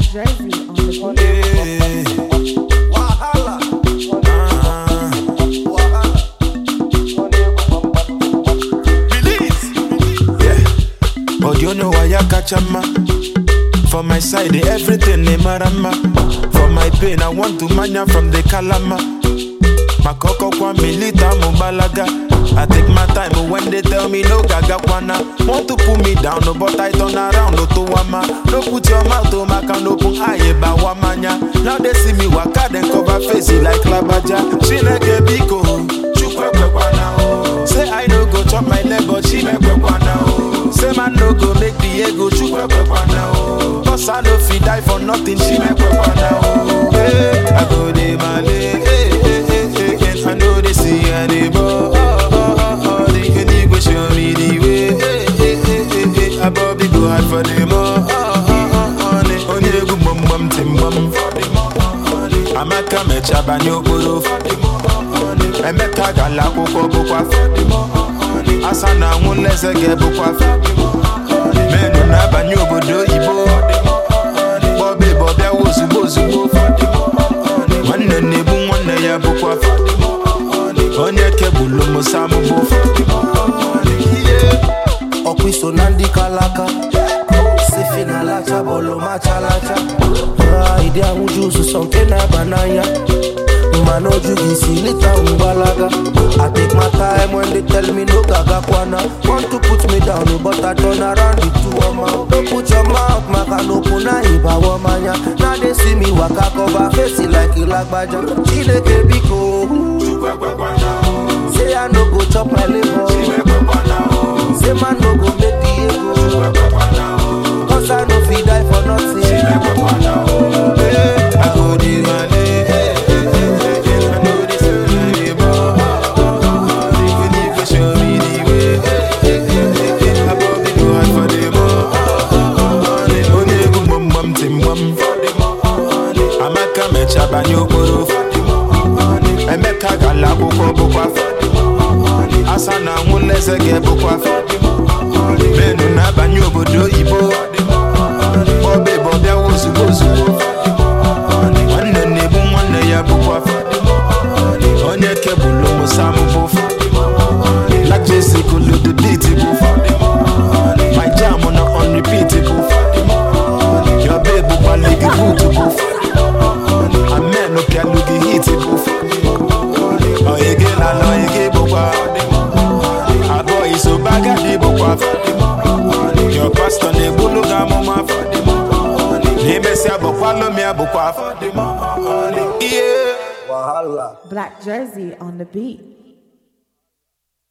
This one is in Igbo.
Jersey on the beat. Wahala. Release. Yeah. Oh, you know why I catch a man? For my side, everything they marama. For my pain, I want to mania from the Kalama. Makoko kwa milita mubalaga. I take my time when they tell me no gaga kwana. Want to pull me down, no, but I turn around, no to wama. No put your mouth to my can open aye ba wamanya. Now they see me waka then cover face it like labaja. She like a biko, chukwe kwana oh. Say I no go chop my leg, but she make kwana oh. Say man no go make the ego chukwe kwana oh. Cause I no fit die for nothing, she make kwana oh. Hey, I go de male, hey, hey, hey, hey, hey. I know they see anymore. They go show me the way. I probably go hard for them all. Only a good mum tim mum. I'm a come chabanyo buru. I met a galako bukwa. Asana won't let a get bukwa. Men don't have a new bodo ibo. Bobby Bobby was bozu. One nebu one day a bukwa. Onye kebulu musamu bofu. Okwiso nandi kalaka Sifina lacha bolo machalacha Ide amujuzu sonke na banaya Mano jugisi lita umbalaga I take my time when they tell me no gaga kwana. Want to put me down but I turn around with two amount. Don't put your mouth maka no puna iba wamanya. Now they see me waka cover face it like ilagbaja. Chineke biko say I no go chop my liver. Say man no go make the ego. Cause I no fit die for nothing. I go di male. I know this anymore. They go show me the way. I probably go hard for them all. Only go mum tim mum. I'm a come chabanyo buru. I make a gala bukwa. Asana won't get bukwa. Men na banyo bodo ibo. Bobby Bobby was bozu. One nebu one ya bukwa. Onye kebulu musamu bofu. Like Jesse could do the beat bofu. My jam on repeat bofu. Your baby baligi boot bofu. A man no can look hit bofu. Oh you get la no you get bukwa. A boy so baga di bukwa. Your pastor ne bulu gamoma for the money. He me say follow me bukwa for the money. Yeah. Wahala. Black Jersey on the beat.